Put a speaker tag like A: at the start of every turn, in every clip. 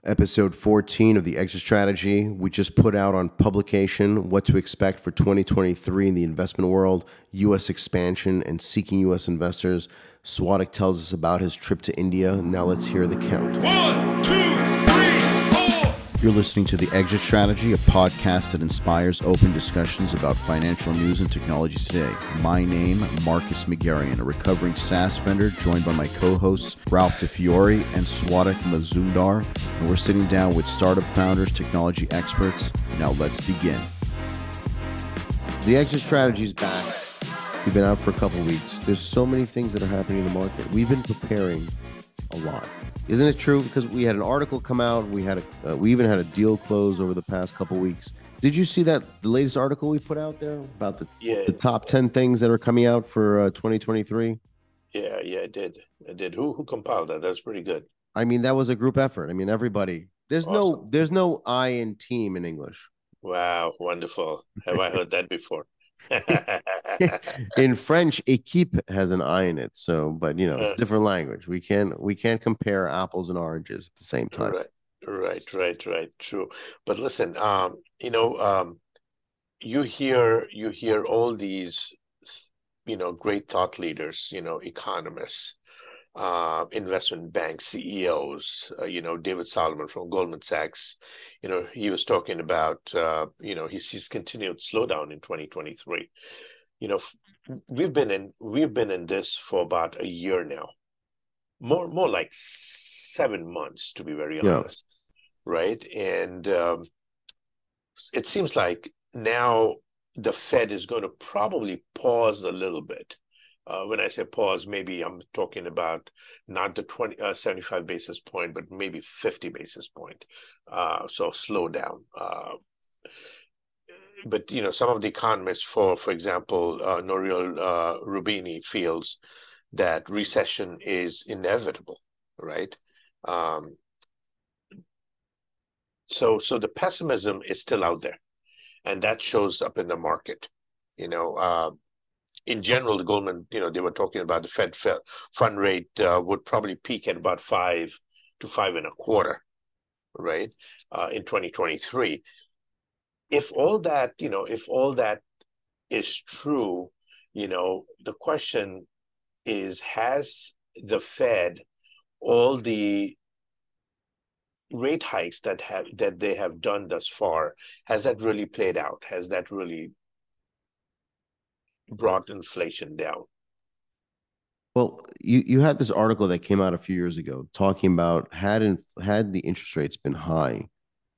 A: Episode 14 of the Exit Strategy. We just put out on publication what to expect for 2023 in the investment world, U.S. expansion, and seeking U.S. investors. Swatik tells us about his trip to India. Now let's hear the count.
B: 1, 2, 3, 4.
C: You're listening to The Exit Strategy, a podcast that inspires open discussions about financial news and technologies today. My name, Marcus Megarian, a recovering SaaS vendor, joined by my co-hosts Ralph DeFiore and Swatik Mazumdar. And we're sitting down with startup founders, technology experts. Now let's begin.
A: The Exit Strategy is back. We've been out for a couple of weeks. There's so many things that are happening in the market. We've been preparing a lot. Isn't it true? Because we had an article come out. We even had a deal close over the past couple of weeks. Did you see the latest article we put out there about the top 10 things that are coming out for 2023?
D: Yeah, I did. Who compiled that? That's pretty good.
A: I mean, that was a group effort. I mean, everybody. There's no I in team in English.
D: Wow, wonderful. Have I heard that before?
A: In French, équipe has an I in it. So, but it's different language. We can't compare apples and oranges at the same time.
D: Right. True. But listen, you hear all these, great thought leaders, economists, investment bank CEOs, David Solomon from Goldman Sachs, he was talking about, he sees continued slowdown in 2023. We've been in this for about a year now, more like 7 months, to be very honest, right? And it seems like now the Fed is going to probably pause a little bit. When I say pause, maybe I'm talking about not the 75 basis point, but maybe 50 basis point. So slow down. But some of the economists, for example, Nouriel Roubini feels that recession is inevitable, right? So the pessimism is still out there, and that shows up in the market. In general, the Goldman, they were talking about the Fed fund rate would probably peak at about 5 to 5.25, right, in 2023. If all that is true, the question is, has the Fed all the rate hikes that they have done thus far, has that really played out? Has that really brought inflation down?
A: Well, you had this article that came out a few years ago talking about had the interest rates been high,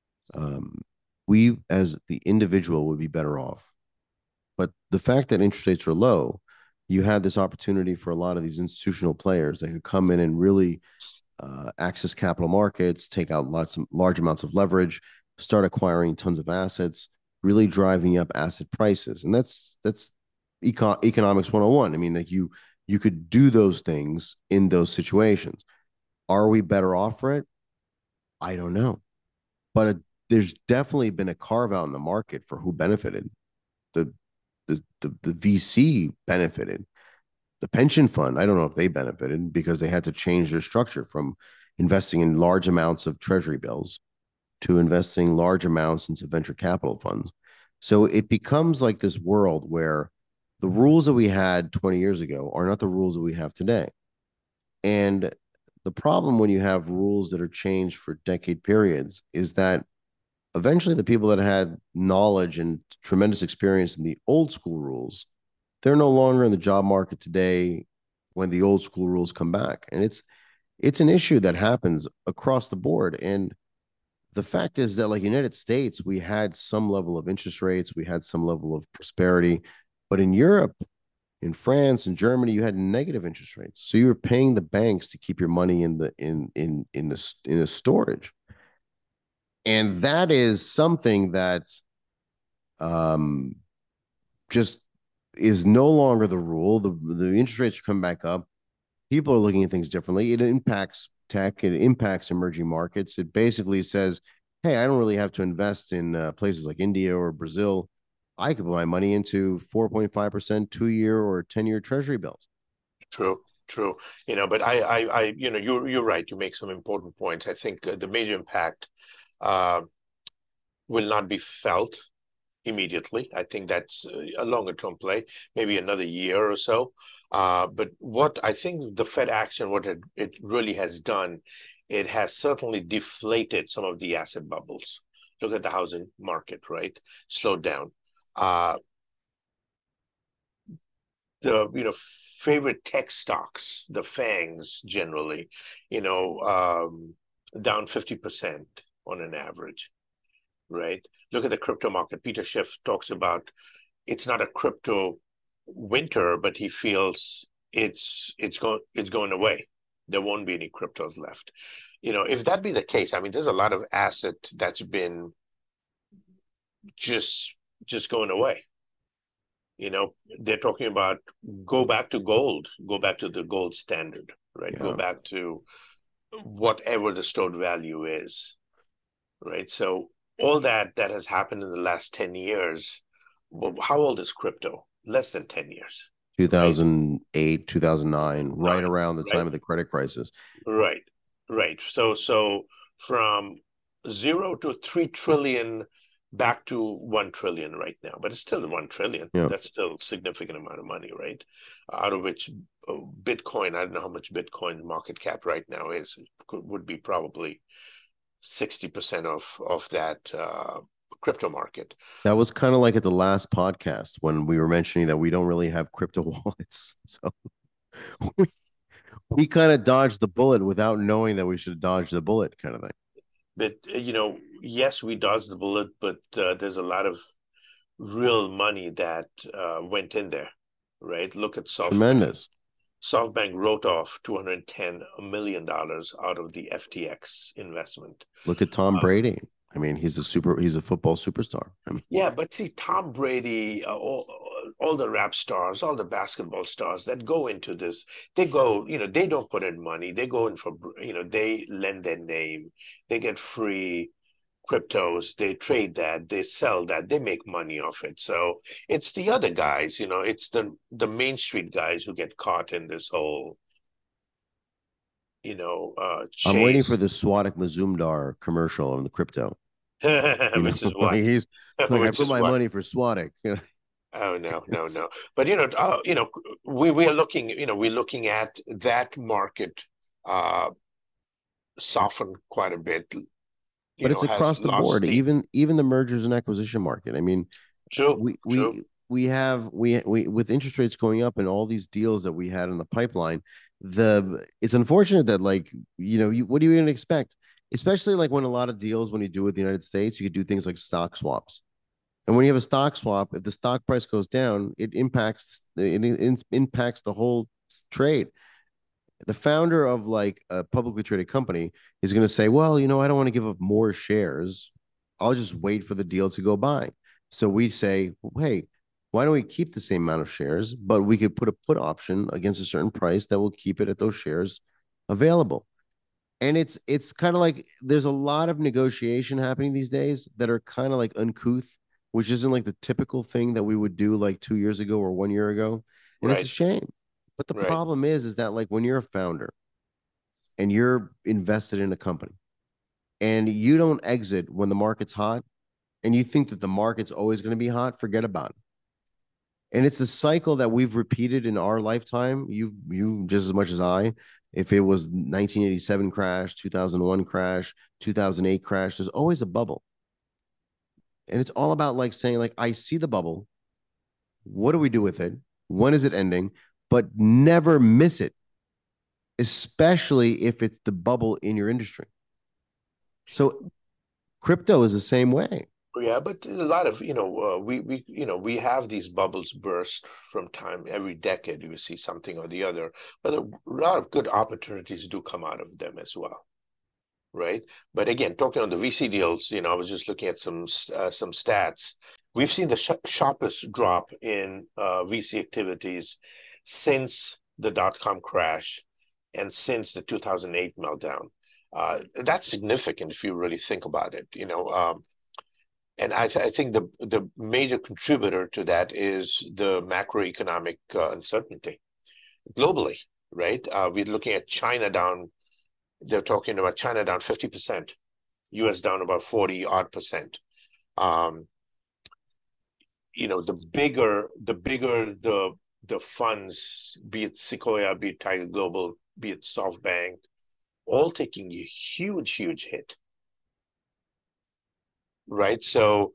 A: we as the individual would be better off. But the fact that interest rates are low, you had this opportunity for a lot of these institutional players that could come in and really access capital markets, take out large amounts of leverage, start acquiring tons of assets, really driving up asset prices. And that's economics 101. I mean, like you could do those things in those situations. Are we better off for it? I don't know. But there's definitely been a carve out in the market for who benefited. The VC benefited. The pension fund, I don't know if they benefited because they had to change their structure from investing in large amounts of treasury bills to investing large amounts into venture capital funds. So it becomes like this world where the rules that we had 20 years ago are not the rules that we have today. And the problem when you have rules that are changed for decade periods is that eventually the people that had knowledge and tremendous experience in the old school rules, they're no longer in the job market today when the old school rules come back. And it's an issue that happens across the board. And the fact is that, like United States, we had some level of interest rates, we had some level of prosperity, but in Europe, in France, and Germany, you had negative interest rates. So you were paying the banks to keep your money in the storage. And that is something that just is no longer the rule. The interest rates are coming back up. People are looking at things differently. It impacts tech. It impacts emerging markets. It basically says, hey, I don't really have to invest in places like India or Brazil. I could put my money into 4.5% 2-year or 10-year treasury bills.
D: True. true. But you're right. You make some important points. I think the major impact uh, will not be felt immediately. I think that's a longer term play, maybe another year or so. But what I think the Fed action, what it really has done, it has certainly deflated some of the asset bubbles. Look at the housing market, right? Slowed down. The favorite tech stocks, the FANGs generally, down 50% on an average, right? Look at the crypto market. Peter Schiff talks about it's not a crypto winter, but he feels it's going away. There won't be any cryptos left. If that be the case, I mean, there's a lot of asset that's been just going away. They're talking about go back to gold, go back to the gold standard, right?
A: Yeah.
D: Go back to whatever the stored value is, right? So all that has happened in the last 10 years. Well, how old is crypto? Less than 10 years.
A: 2008, 2009, right around the time of the credit crisis.
D: Right. So from 0 to 3 trillion back to 1 trillion right now, but it's still 1 trillion.
A: Yeah.
D: That's still a significant amount of money, right? Out of which Bitcoin, I don't know how much Bitcoin market cap right now is, would be probably 60% of that crypto market.
A: That was kind of like at the last podcast when we were mentioning that we don't really have crypto wallets. So we kind of dodged the bullet without knowing that we should dodge the bullet, kind of thing.
D: But, yes, we dodged the bullet, but there's a lot of real money that went in there, right? Look at SoftBank.
A: Tremendous.
D: SoftBank wrote off $210 million out of the FTX investment.
A: Look at Tom Brady. I mean, he's a football superstar. I mean,
D: yeah, but see, Tom Brady, all the rap stars, all the basketball stars that go into this, they go, they don't put in money. They go in for, they lend their name. They get free cryptos. They trade that. They sell that. They make money off it. So it's the other guys, it's the Main Street guys who get caught in this whole, chase.
A: I'm waiting for the Swadik Mazumdar commercial on the crypto.
D: Which is what?
A: He's like, I put my money for Swadik.
D: Oh, no. But, we are looking, we're looking at that market soften quite a bit.
A: But it's across the board, even the mergers and acquisition market. I mean,
D: true.
A: We have with interest rates going up and all these deals that we had in the pipeline. It's unfortunate that what do you even expect? Especially like when a lot of deals, when you do with the United States, you could do things like stock swaps. And when you have a stock swap, if the stock price goes down, it impacts the whole trade. The founder of like a publicly traded company is going to say, well, I don't want to give up more shares. I'll just wait for the deal to go by. So we say, well, hey, why don't we keep the same amount of shares, but we could put a put option against a certain price that will keep it at those shares available. And it's kind of like there's a lot of negotiation happening these days that are kind of like uncouth, which isn't like the typical thing that we would do like 2 years ago or 1 year ago. And it's a shame. But the problem is that like when you're a founder and you're invested in a company and you don't exit when the market's hot and you think that the market's always going to be hot, forget about it. And it's a cycle that we've repeated in our lifetime. You just as much as I. If it was 1987 crash, 2001 crash, 2008 crash, there's always a bubble. And it's all about like saying like, I see the bubble. What do we do with it? When is it ending? But never miss it, especially if it's the bubble in your industry. So crypto is the same way.
D: Yeah, but a lot of, we have these bubbles burst from time, every decade you see something or the other, but a lot of good opportunities do come out of them as well, right? But again, talking on the VC deals, I was just looking at some stats. We've seen the sharpest drop in VC activities since the dot-com crash and since the 2008 meltdown. That's significant if you really think about it, and I think the major contributor to that is the macroeconomic uncertainty globally. right? We're looking at China down. They're talking about China down 50%, US down about 40 odd percent. Um, the funds, be it Sequoia, be it Tiger Global, be it SoftBank, all taking a huge hit, right? So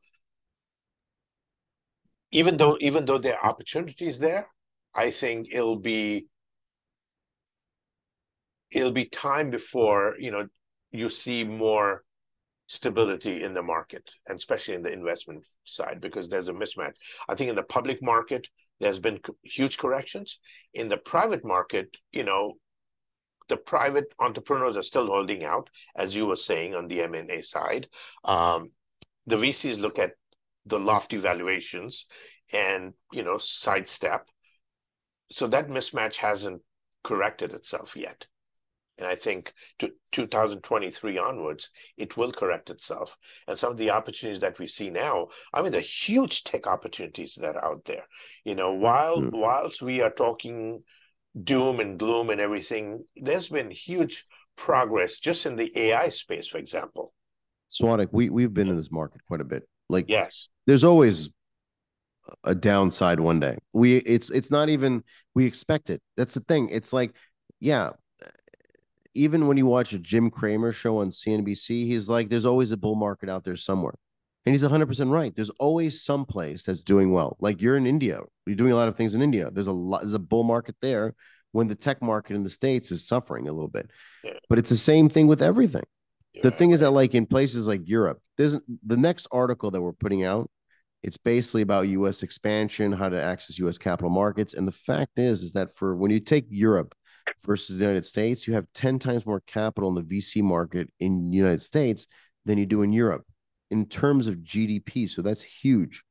D: even though there are opportunities there, I think it'll be time before you see more stability in the market, and especially in the investment side, because there's a mismatch. I think in the public market, there's been huge corrections. In the private market, the private entrepreneurs are still holding out, as you were saying, on the M&A side. The VCs look at the lofty valuations and, sidestep. So that mismatch hasn't corrected itself yet. And I think to 2023 onwards, it will correct itself. And some of the opportunities that we see now, I mean, the huge tech opportunities that are out there. Whilst we are talking doom and gloom and everything, there's been huge progress just in the AI space, for example.
A: Swanik, we've been in this market quite a bit. Like,
D: yes,
A: there's always a downside one day. It's not even, we expect it. That's the thing. It's like, yeah, even when you watch a Jim Cramer show on CNBC, he's like, there's always a bull market out there somewhere. And he's 100% right. There's always some place that's doing well. Like, you're in India. You're doing a lot of things in India. There's a bull market there when the tech market in the States is suffering a little bit.
D: yeah,
A: But it's the same thing with everything. The
D: right,
A: thing is
D: right.
A: that, like, in places like Europe, there's the next article that we're putting out. It's basically about U.S. expansion, how to access U.S. capital markets. And the fact is that for when you take Europe versus the United States, you have 10 times more capital in the VC market in the United States than you do in Europe in terms of GDP. So that's huge.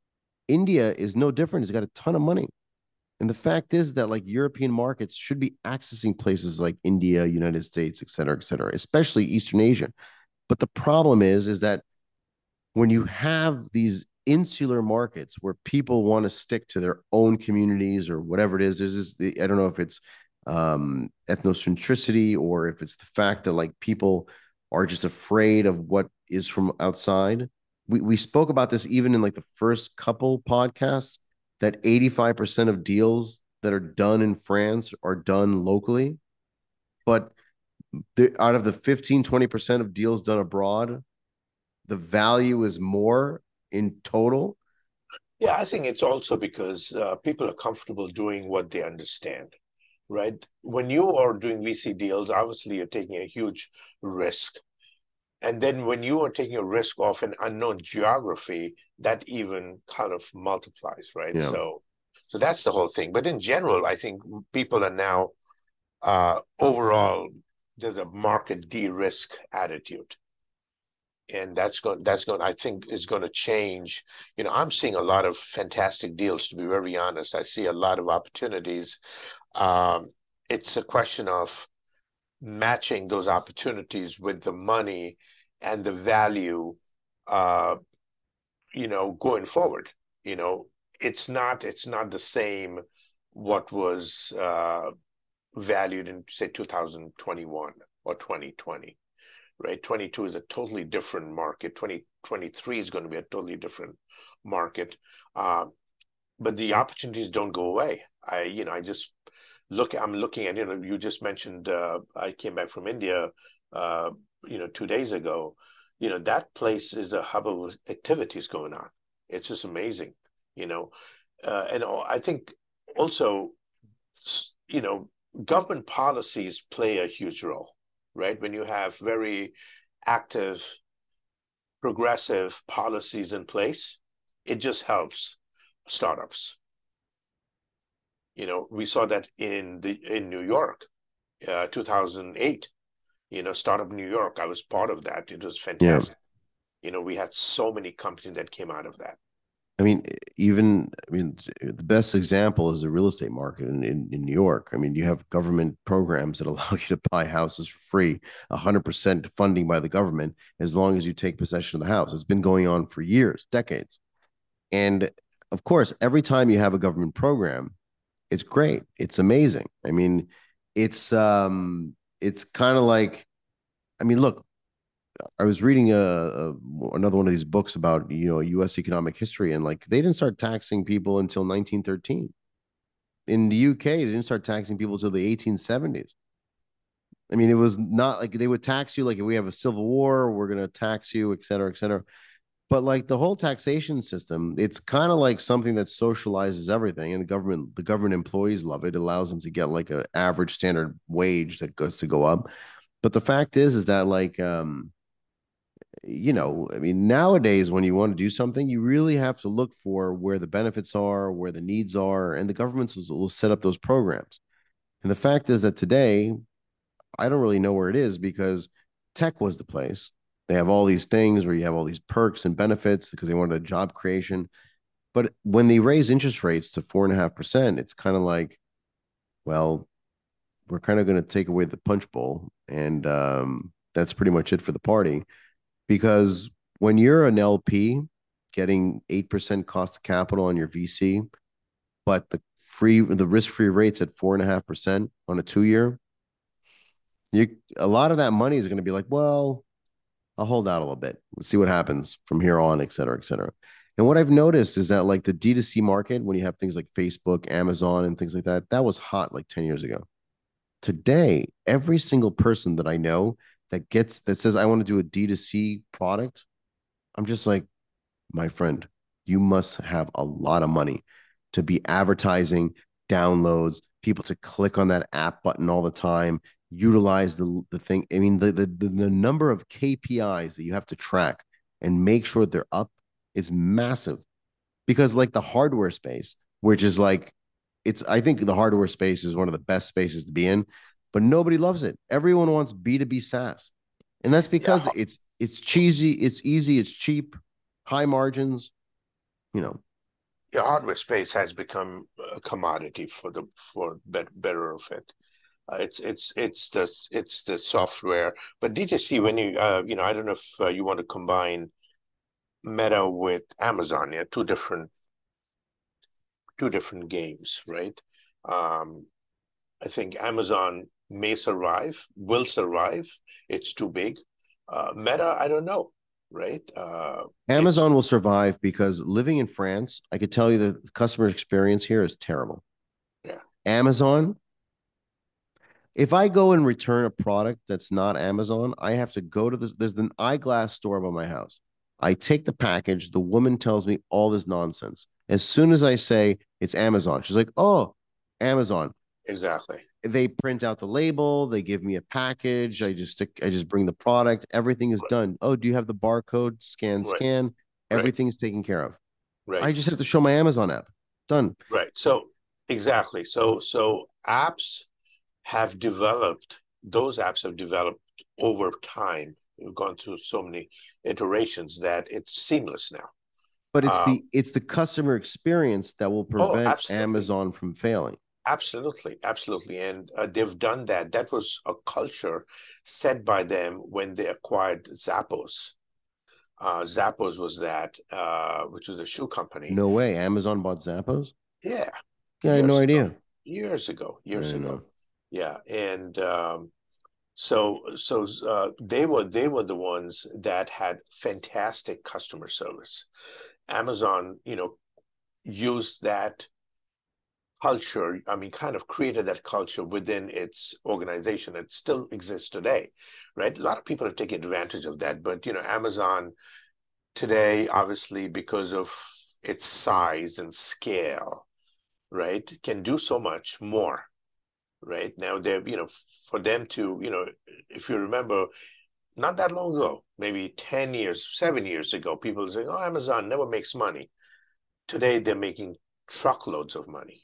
A: India is no different. It's got a ton of money. And the fact is that, like, European markets should be accessing places like India, United States, et cetera, especially Eastern Asia. But the problem is that when you have these insular markets where people want to stick to their own communities or whatever it is, there's this, I don't know if it's ethnocentricity or if it's the fact that, like, people are just afraid of what is from outside. We spoke about this even in, like, the first couple podcasts, that 85% of deals that are done in France are done locally. But out of the 15-20% of deals done abroad, the value is more in total.
D: Yeah, I think it's also because people are comfortable doing what they understand, right? When you are doing VC deals, obviously you're taking a huge risk. And then when you are taking a risk off an unknown geography, that even kind of multiplies, right?
A: Yeah.
D: So that's the whole thing. But in general, I think people are now overall, there's a market de-risk attitude. And that's going I think is going to change. I'm seeing a lot of fantastic deals, to be very honest. I see a lot of opportunities. It's a question of matching those opportunities with the money and the value, going forward. It's not the same what was valued in, say, 2021 or 2020, right? 22 is a totally different market. 2023 is going to be a totally different market. But the opportunities don't go away. I'm looking at, you just mentioned, I came back from India, 2 days ago. That place is a hub of activities going on. It's just amazing, and I think also, government policies play a huge role, right? When you have very active, progressive policies in place, it just helps startups. We saw that in New York, 2008. Startup New York. I was part of that. It was fantastic.
A: Yeah.
D: We had so many companies that came out of that.
A: I mean, the best example is the real estate market in New York. I mean, you have government programs that allow you to buy houses for free, 100% funding by the government, as long as you take possession of the house. It's been going on for years, decades. And of course, every time you have a government program, it's great. It's amazing. I mean, it's kind of like, I mean, look, I was reading another one of these books about, U.S. economic history, and like they didn't start taxing people until 1913. In the UK, they didn't start taxing people until the 1870s. I mean, it was not like they would tax you like if we have a civil war, we're going to tax you, et cetera, et cetera. But like the whole taxation system, it's kind of like something that socializes everything, and the government employees love it. It allows them to get like an average standard wage that goes to go up. But the fact is that like I mean, nowadays when you want to do something, you really have to look for where the benefits are, where the needs are, and the governments will set up those programs. And the fact is that today, I don't really know where it is because tech was the place. They have all these things where you have all these perks and benefits because they wanted a job creation. But when they raise interest rates to 4.5%, it's kind of like, well, we're kind of going to take away the punch bowl, and that's pretty much it for the party. Because when you're an LP getting 8% cost of capital on your VC, but the risk free rates at 4.5% on a 2 year, a lot of that money is going to be like, well, I'll hold out a little bit. Let's see what happens from here on, et cetera, et cetera. And what I've noticed is that like the D2C market, when you have things like Facebook, Amazon, and things like that, that was hot like 10 years ago. Today, every single person that I know that says I want to do a D2C product, I'm just like, my friend, you must have a lot of money to be advertising, downloads, people to click on that app button all the time, utilize the thing. I mean, the number of KPIs that you have to track and make sure they're up is massive. Because like the hardware space, which is like I think the hardware space is one of the best spaces to be in, but nobody loves it. Everyone wants B2B SaaS. And that's
D: Yeah,
A: because it's cheesy, it's easy, it's cheap, high margins, you know.
D: yeah, hardware space has become a commodity for better of it. It's the software, but D2C when I don't know if you want to combine Meta with Amazon, yeah, two different games, right? Um, I think Amazon may survive, will survive. It's too big. Meta, I don't know, right? It's
A: Amazon will survive because living in France, I could tell you that the customer experience here is terrible.
D: Yeah,
A: Amazon, if I go and return a product that's not Amazon, I have to go to there's an eyeglass store by my house. I take the package, the woman tells me all this nonsense. As soon as I say it's Amazon, she's like, "Oh, Amazon."
D: exactly.
A: They print out the label, they give me a package, I just bring the product, everything is
D: Right,
A: done. Oh, do you have the barcode? Scan,
D: right,
A: scan,
D: right,
A: everything is taken care of.
D: right,
A: I just have to show my Amazon app. Done.
D: right. So exactly. So those apps have developed over time. We've gone through so many iterations that it's seamless now.
A: But
D: Um,
A: it's the customer experience that will
D: oh,
A: prevent
D: absolutely.
A: Amazon from failing.
D: Absolutely, absolutely. And they've done that. That was a culture set by them when they acquired Zappos. Zappos was that, which was a shoe company.
A: No way. Amazon bought Zappos?
D: Yeah,
A: Yeah, I had no
D: years ago,
A: idea.
D: years ago,
A: I
D: years
A: didn't
D: ago.
A: know.
D: Yeah, and so they were the ones that had fantastic customer service. Amazon, used that culture, I mean, kind of created that culture within its organization. It still exists today, right? A lot of people have taken advantage of that, but Amazon today, obviously, because of its size and scale, right, can do so much more. Right now, they're for them to if you remember, not that long ago, maybe 10 years, 7 years ago, people were saying, "Oh, Amazon never makes money." Today, they're making truckloads of money,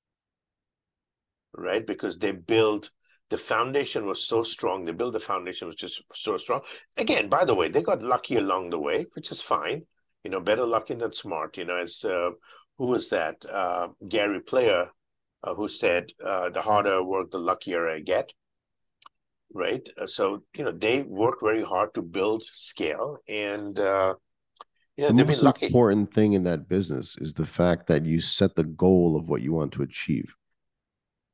D: right? Because the foundation was so strong. They built the foundation was just so strong. Again, by the way, they got lucky along the way, which is fine. Better lucky than smart. As who was that? Gary Player, who said, "The harder I work, the luckier I get." Right. So they work very hard to build scale, and
A: The
D: they've been
A: most
D: lucky.
A: important thing in that business is the fact that you set the goal of what you want to achieve.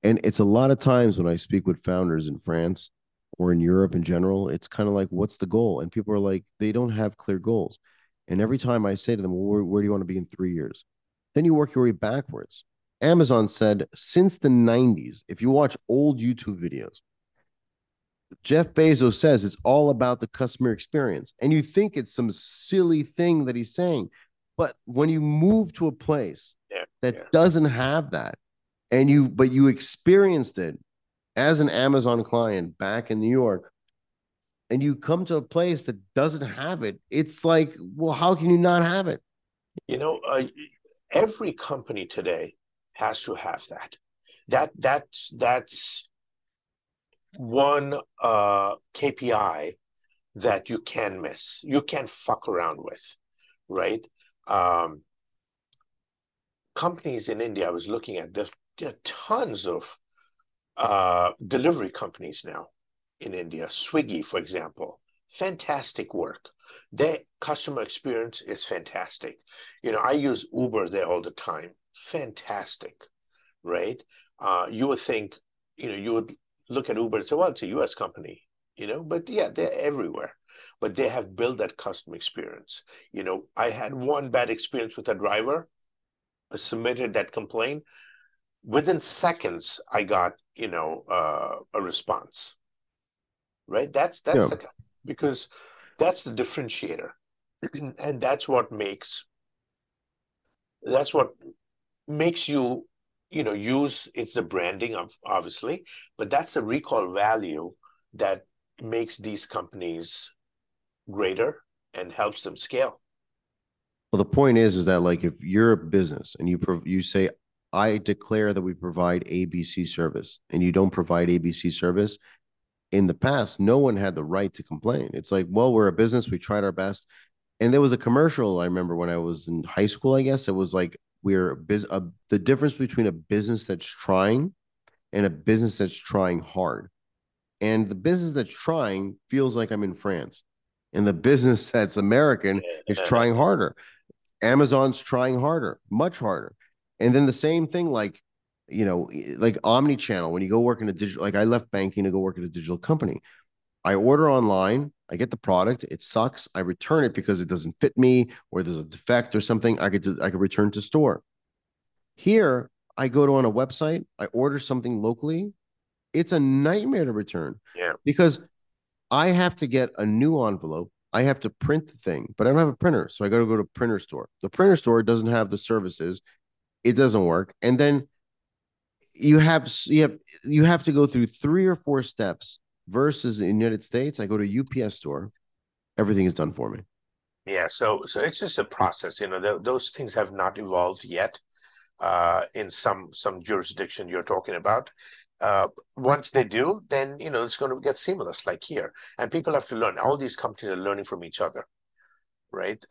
A: And it's a lot of times when I speak with founders in France or in Europe in general, it's kind of like, what's the goal? And people are like, they don't have clear goals. And every time I say to them, well, where do you want to be in 3 years? Then you work your way backwards. Amazon said since the 90s, if you watch old YouTube videos, Jeff Bezos says it's all about the customer experience. And you think it's some silly thing that he's saying. But when you move to a place
D: Yeah,
A: that
D: yeah.
A: doesn't have that, but you experienced it as an Amazon client back in New York, and you come to a place that doesn't have it, it's like, well, how can you not have it?
D: You know, every company today has to have that. That's one KPI that you can miss. You can't fuck around with, right? Um, Companies in India, I was looking at, there are tons of delivery companies now in India. Swiggy, for example, fantastic work. Their customer experience is fantastic. You know, I use Uber there all the time. Fantastic, right? You would think, you know, you would look at Uber and say, well, it's a US company, you know, but yeah, they're everywhere. But they have built that customer experience. You know, I had one bad experience with a driver. I submitted that complaint. Within seconds, I got, you know, a response, right? That's
A: Yeah.
D: the, because that's the differentiator. And that's what makes you, you know, use, it's the branding of, obviously, but that's the recall value that makes these companies greater and helps them scale.
A: Well, the point is that like if you're a business and you say, I declare that we provide ABC service, and you don't provide ABC service, in the past, no one had the right to complain. It's like, well, we're a business, we tried our best. And there was a commercial I remember when I was in high school, I guess. It was like the difference between a business that's trying and a business that's trying hard. And the business that's trying feels like I'm in France. And the business that's American is trying harder. Amazon's trying harder, much harder. And then the same thing, like, like omni-channel, when you go work in a digital, like I left banking to go work at a digital company. I order online, I get the product, it sucks, I return it because it doesn't fit me or there's a defect or something, I could return to store. Here, I go to on a website, I order something locally, it's a nightmare to return
D: Yeah.
A: because I have to get a new envelope. I have to print the thing, but I don't have a printer. So I got to go to a printer store. The printer store doesn't have the services. It doesn't work. And then you have to go through 3 or 4 steps versus in the United States, I go to a UPS store, everything is done for me.
D: Yeah, so it's just a process. You know, those things have not evolved yet in some jurisdiction you're talking about. Once they do, then you know it's going to get seamless, like here. And people have to learn. All these companies are learning from each other, right?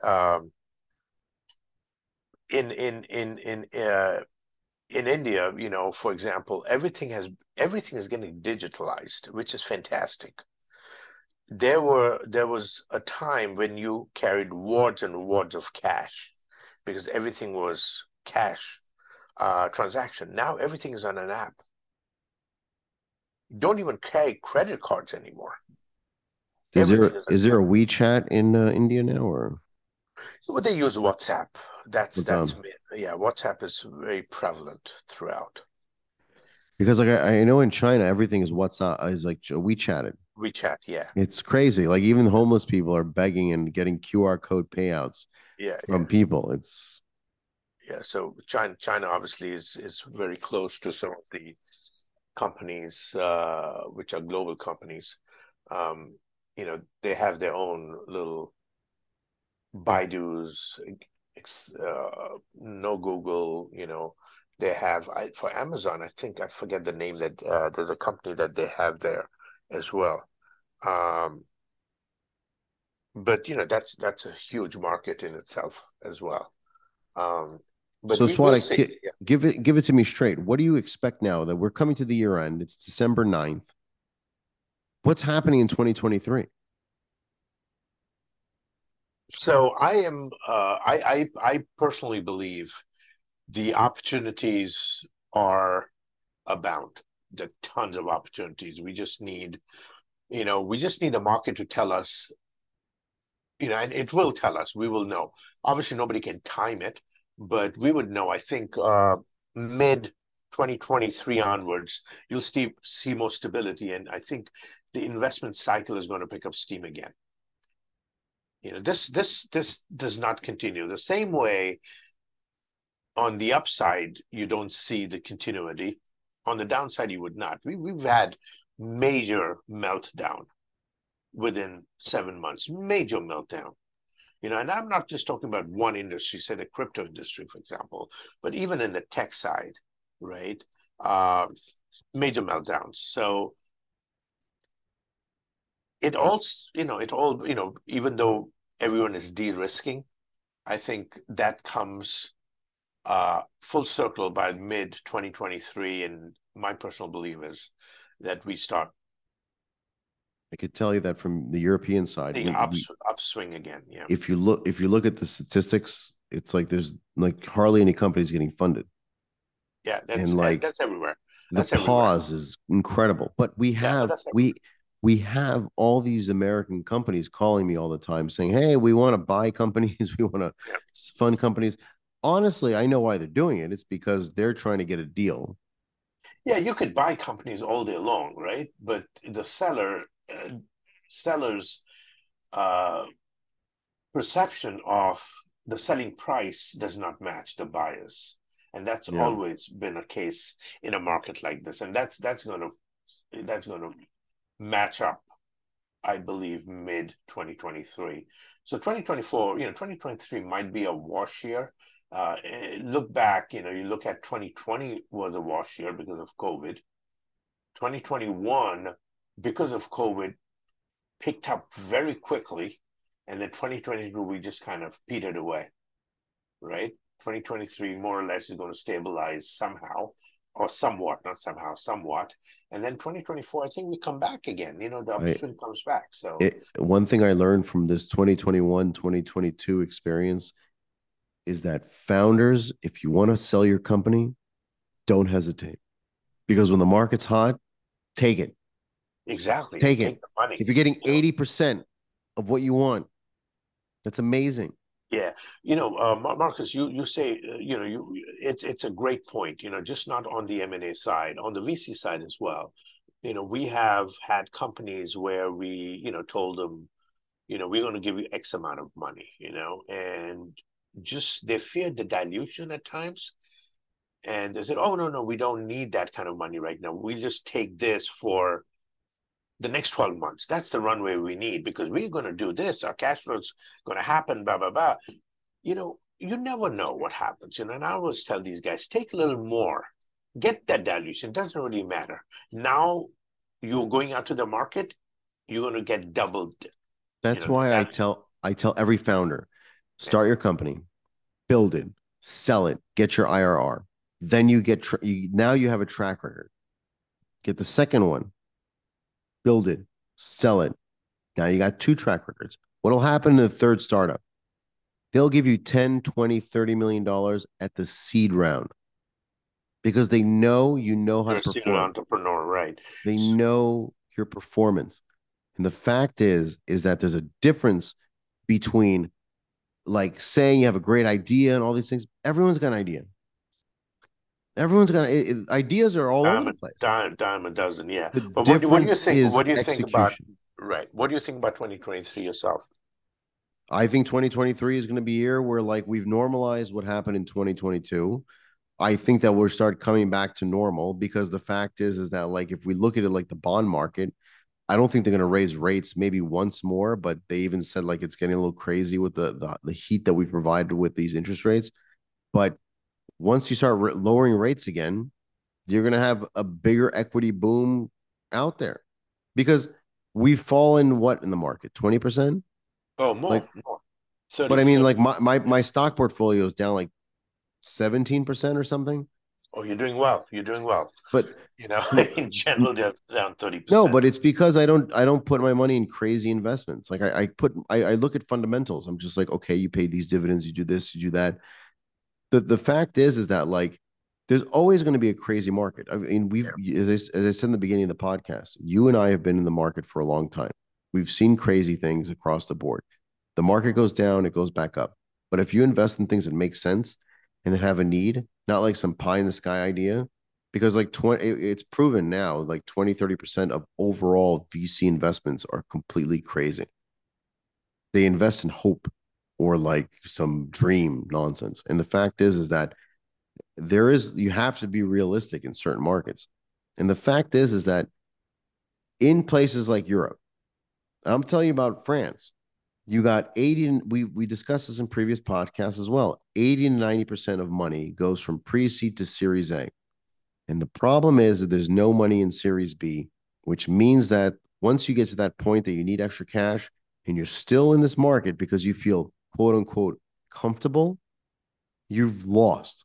D: In in in in uh, in India, you know, for example, everything is getting digitalized, which is fantastic. There was a time when you carried wads and wads of cash because everything was cash transaction. Now everything is on an app. You don't even carry credit cards anymore. Everything is
A: Is there a WeChat in India now or
D: well, they use WhatsApp.
A: what's
D: That's yeah, WhatsApp is very prevalent throughout.
A: because like I know in China everything is WhatsApp is like WeChatted.
D: WeChat, yeah,
A: It's crazy. Like even homeless people are begging and getting QR code payouts
D: yeah,
A: from
D: yeah,
A: people. It's
D: yeah. So China obviously is very close to some of the companies which are global companies. Um, you know, they have their own little Baidu's, no Google, you know, they have for Amazon, I think I forget the name that there's a company that they have there as well. Um, but you know, that's a huge market in itself as well. Um, but
A: so
D: we'll
A: Swanik,
D: see. Yeah.
A: give it to me straight. What do you expect now that we're coming to the year end? It's December 9th. What's happening in 2023?
D: So I am I personally believe the opportunities are abound. There are tons of opportunities. We just need, we just need the market to tell us, and it will tell us. We will know. Obviously, nobody can time it, but we would know. I think mid 2023 onwards, you'll see more stability, and I think the investment cycle is going to pick up steam again. This does not continue the same way. On the upside, you don't see the continuity. On the downside, you would not. We've had major meltdown within 7 months, major meltdown. And I'm not just talking about one industry, say the crypto industry, for example, but even in the tech side, right? Major meltdowns. So even though everyone is de-risking, I think that comes full circle by mid 2023, and my personal belief is that we start.
A: I could tell you that from the European side,
D: upswing again. Yeah.
A: If you look at the statistics, it's like there's like hardly any companies getting funded.
D: Yeah, that's everywhere.
A: The pause is incredible, but we have all these American companies calling me all the time saying, "Hey, we want to buy companies, we want to fund companies." Honestly, I know why they're doing it. It's because they're trying to get a deal.
D: Yeah, you could buy companies all day long, right? But the seller's perception of the selling price does not match the buyer's, and that's always been a case in a market like this. And that's going to match up, I believe, mid 2023. So 2024, 2023 might be a wash year. Look back, you look at 2020 was a wash year because of COVID. 2021, because of COVID, picked up very quickly. And then 2022, we just kind of petered away, right? 2023, more or less, is going to stabilize somehow, or somewhat, not somehow, somewhat. And then 2024, I think we come back again. The upswing comes back. So
A: one thing I learned from this 2021, 2022 experience is that founders, if you want to sell your company, don't hesitate. Because when the market's hot, take it.
D: Exactly.
A: Take the money. If you're getting 80% of what you want, that's amazing.
D: Yeah. Marcus, you say, it's a great point, just not on the M&A side, on the VC side as well. We have had companies where we, told them, we're going to give you X amount of money, and just they feared the dilution at times. And they said, oh, no, we don't need that kind of money right now. We just take this for the next 12 months. That's the runway we need because we're going to do this. Our cash flow is going to happen, blah, blah, blah. You never know what happens. And I always tell these guys, take a little more. Get that dilution. It doesn't really matter. Now you're going out to the market, you're going to get doubled.
A: That's why I tell every founder, start your company, build it, sell it, get your IRR. Then you get, now you have a track record. Get the second one, build it, sell it. Now you got 2 track records. What'll happen in the third startup? They'll give you 10, 20, $30 million at the seed round because they know you know how to perform. You're an
D: entrepreneur, right?
A: They know your performance. And the fact is that there's a difference between like saying you have a great idea and all these things. Everyone's got an idea. Everyone's got ideas are all over the place.
D: Dime a dozen, yeah.
A: But what do you think?
D: What do you think about? Right. What do you think about 2023 yourself?
A: I think 2023 is going to be a year where like we've normalized what happened in 2022. I think that we'll start coming back to normal because the fact is that like if we look at it like the bond market, I don't think they're going to raise rates maybe once more, but they even said like it's getting a little crazy with the heat that we provided with these interest rates. But once you start lowering rates again, you're going to have a bigger equity boom out there because we've fallen what in the market 20%.
D: Oh, more.
A: 30, but I mean, like my stock portfolio is down like 17% or something.
D: Oh, you're doing well. You're doing well.
A: But
D: in general, they're down 30%.
A: No, but it's because I don't put my money in crazy investments. Like I look at fundamentals. I'm just like, okay, you pay these dividends, you do this, you do that. The fact is that like there's always going to be a crazy market. I mean, as I said in the beginning of the podcast, you and I have been in the market for a long time. We've seen crazy things across the board. The market goes down, it goes back up. But if you invest in things that make sense and that have a need, not like some pie in the sky idea, because like it's proven now, like 20-30% of overall VC investments are completely crazy. They invest in hope or like some dream nonsense. And the fact is that you have to be realistic in certain markets. And the fact is that in places like Europe, I'm telling you about France, you got 80, we discussed this in previous podcasts as well. 80 to 90% of money goes from pre-seed to Series A. And the problem is that there's no money in Series B, which means that once you get to that point that you need extra cash and you're still in this market because you feel quote unquote comfortable, you've lost.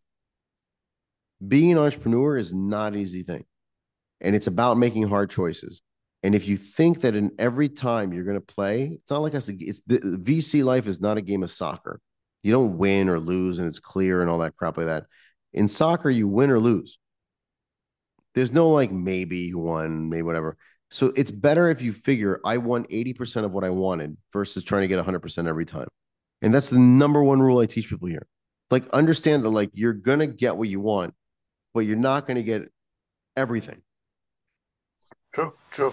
A: Being an entrepreneur is not an easy thing. And it's about making hard choices. And if you think that in every time you're going to play, it's not like the VC life is not a game of soccer. You don't win or lose and it's clear and all that crap like that. In soccer, you win or lose. There's no like maybe you won, maybe whatever. So it's better if you figure I won 80% of what I wanted versus trying to get 100% every time. And that's the number one rule I teach people here. Like understand that like you're going to get what you want, but you're not going to get everything.
D: True.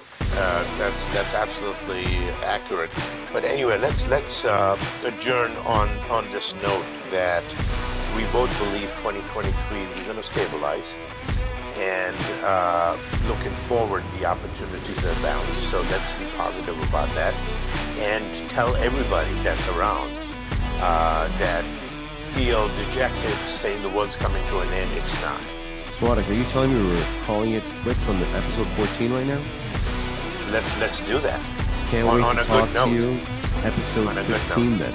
D: That's absolutely accurate. But anyway, let's adjourn on this note that we both believe 2023 is going to stabilize, and looking forward, the opportunities are abound. So let's be positive about that, and tell everybody that's around that feel dejected, saying the world's coming to an end. It's not.
A: Swadek, are you telling me we're calling it quits on the episode 14 right now?
D: Let's do that.
A: Can't wait to talk to you. Episode 15 then.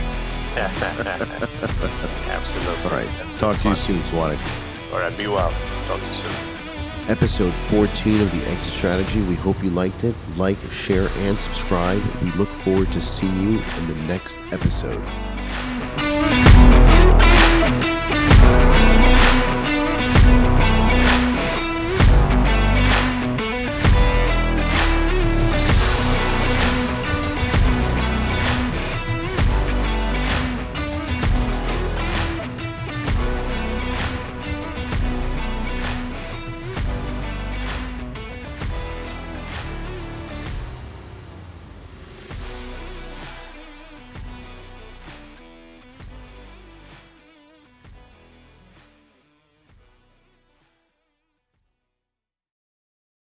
D: Absolutely.
A: All right. Talk to you soon, Swadek.
D: All right. Be well. Talk to you soon.
A: Episode 14 of the Exit Strategy. We hope you liked it. Like, share, and subscribe. We look forward to seeing you in the next episode.